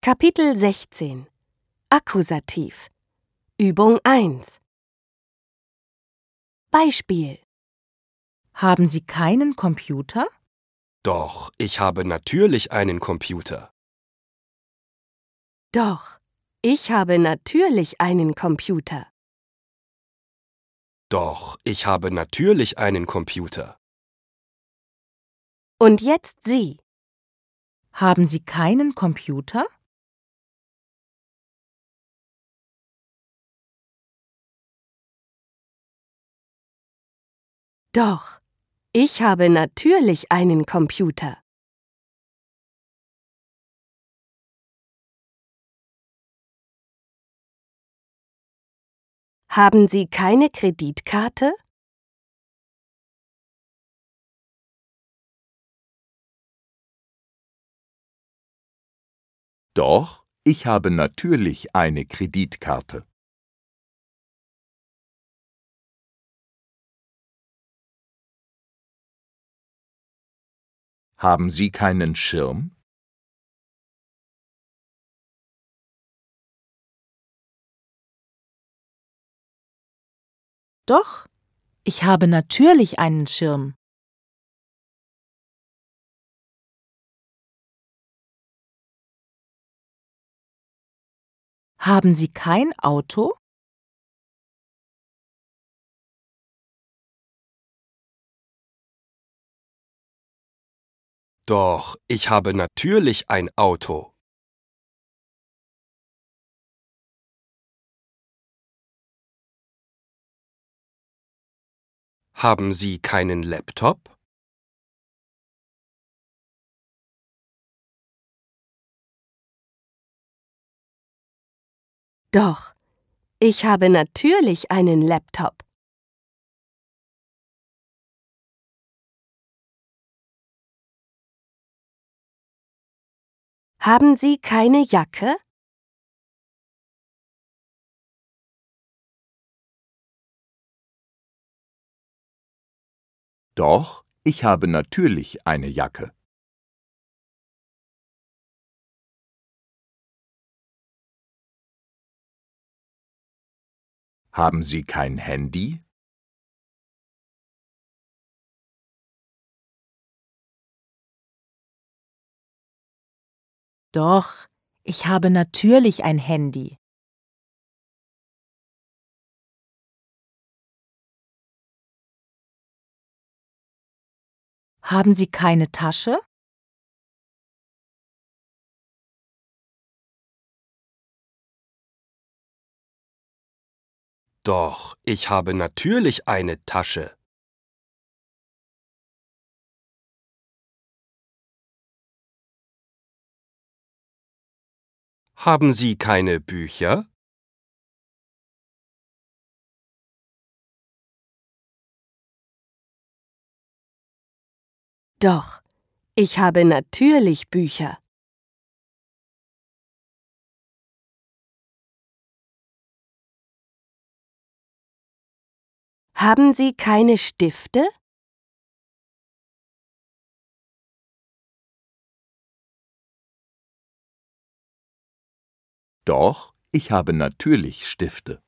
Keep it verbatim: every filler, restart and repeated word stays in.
Kapitel sechzehn Akkusativ Übung eins Beispiel: Haben Sie keinen Computer? Doch, ich habe natürlich einen Computer. Doch, ich habe natürlich einen Computer. Doch, ich habe natürlich einen Computer. Und jetzt Sie. Haben Sie keinen Computer? Doch, ich habe natürlich einen Computer. Haben Sie keine Kreditkarte? Doch, ich habe natürlich eine Kreditkarte. Haben Sie keinen Schirm? Doch, ich habe natürlich einen Schirm. Haben Sie kein Auto? Doch, ich habe natürlich ein Auto. Haben Sie keinen Laptop? Doch, ich habe natürlich einen Laptop. Haben Sie keine Jacke? Doch, ich habe natürlich eine Jacke. Haben Sie kein Handy? Doch, ich habe natürlich ein Handy. Haben Sie keine Tasche? Doch, ich habe natürlich eine Tasche. Haben Sie keine Bücher? Doch, ich habe natürlich Bücher. Haben Sie keine Stifte? Doch, ich habe natürlich Stifte.